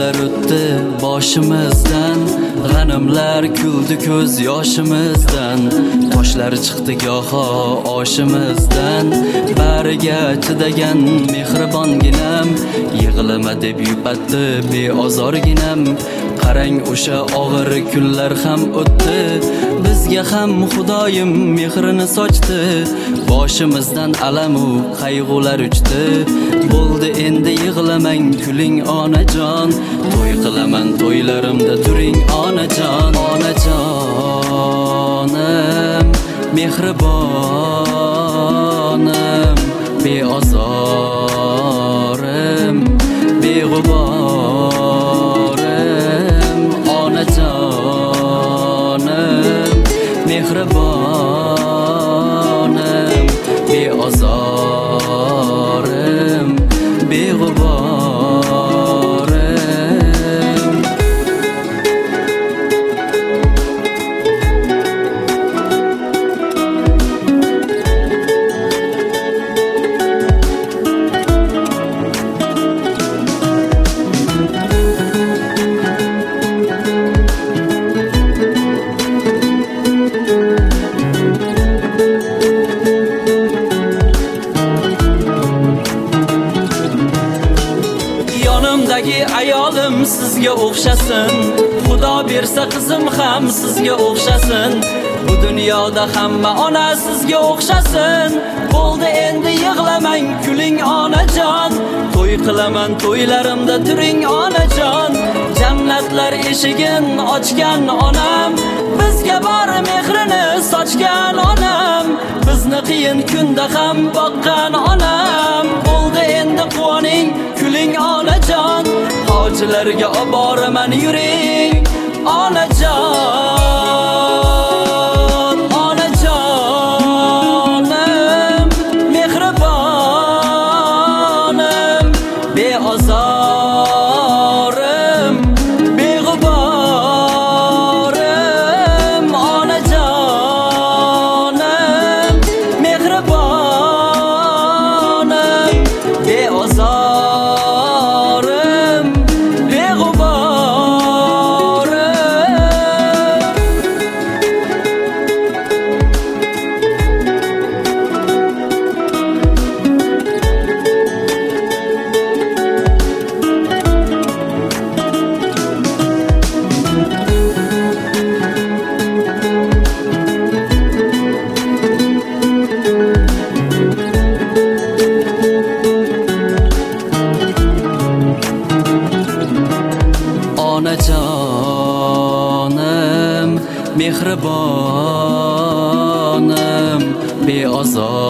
yillar o'tdi boshimizdan, g'animlar kuldi ko'z yoshimizdan, toshlar chiqdi goho oshimizdan. Bariga chidagan mehribonginam, yig'lama deb yupatdi beozorginam. Qarang o'sha og'ir kunlar ham o'tdi, bizga ham Xudoyim mehrini sochdi. Boshimizdan alamu qayg'ular uchdi, bo'ldi endi yig'lamang kuling onajon. To'y qilaman to'ylarimda turing onajon. Onajonim mehribonim, beozorim beg'uborim. Onajonim mehribonim, beozorim beg'uborim. Ayolim sizga o'xshasin, Xudo bersa qizim ham sizga o'xshasin. Bu dunyoda hamma ona sizga o'xshasin. Bo'ldi endi yig'lamang kuling onajon. To'y qilaman to'ylarimda turing onajon. Jannatlar eshigin ochgan onam, bizga bor mehrini sochgan onam. Bizni qiyin kunda ham boqqan onam. Bo'ldi endi quvoning kuling onajon. Hojilarga olib boraman yuring onajon. Onajonim mehribonim, beozorim beg'uborim. Onajonim mehribonim, beozorim Onajonim mehribonim, beozor